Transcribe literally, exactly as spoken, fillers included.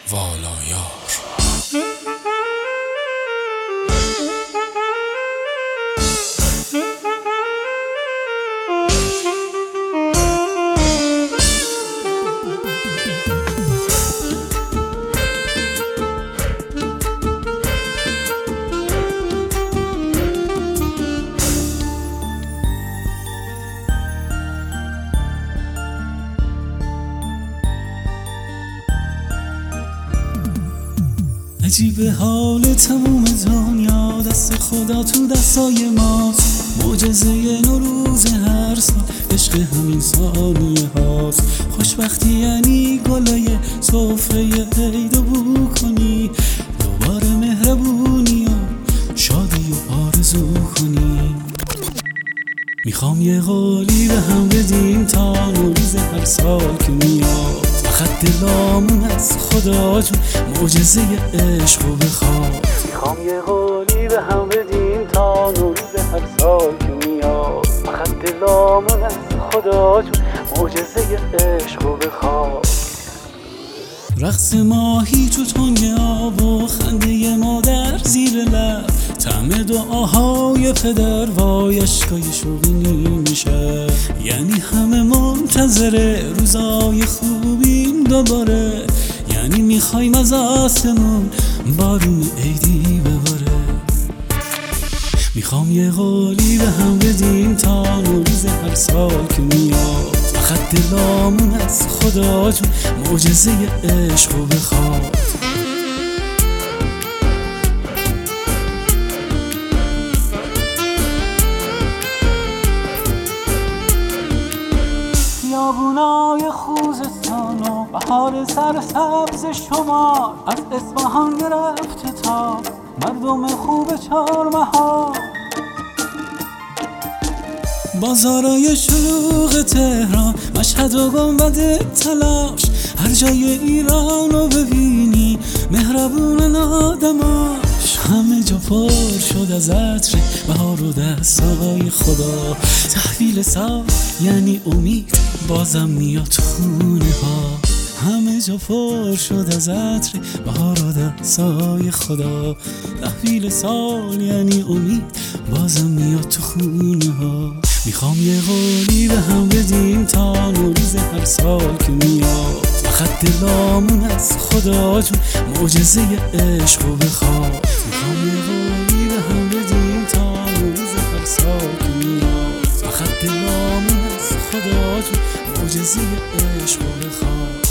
والایار. عجیب حال تموم دنیا، دست خدا تو دستای ماست. معجزه نوروز هر سال، عشق همین ثانیه هاست. خوشبختی یعنی گلای سفره عیدو بو کنی، دوباره مهربونی و شادی و آرزو کنی. میخوام یه قولی به هم بدیم تا نوروز هر سال که میاد. فقط دلامون از خدا جون معجزه عشق رو بخواد. میخوام یه قولی به هم بدیم تا نوروز هر سال که میاد. فقط دلامون از خدا جون معجزه عشق رو بخواد. رقص ماهی تو تنگ آب و خنده مادر زیر لب، طعم دعاهای پدر وای اشکای شوقی میشه. یعنی همه منتظر روزای خوبیم دوباره، یعنی میخوایم از آسمون بارون عیدی بباره. میخوام یه قولی به هم بدیم تا نوروز هر سال که میاد. فقط دلامون از خدا جون معجزه عشق رو بخواد. خیابونای خوزستان و بهار سرسبز شما، از اصفهان گرفته تا مردم خوب چهارمحال. بازارای شلوغ تهران، مشهد و گنبد تلاش، هر جای ایرانو ببینی مهربونن آدماش. همه جا پر شد از عطر بهار و دستای خدا. تحویل سال یعنی امید بازم میاد خونه ها. همه جا پر شد از عطر بهار و دستای خدا. تحویل سال یعنی امید بازم میاد تو خونه ها. میخوام یه قولی به هم بدیم تا نوروز هر سال که میاد. فقط دلامون از خدا جون معجزه عشق رو بخواد. میخوام یه قولی به هم بدیم تا نوروز هر سال که میاد. فقط دلامون از خدا جون معجزه عشق رو بخواد.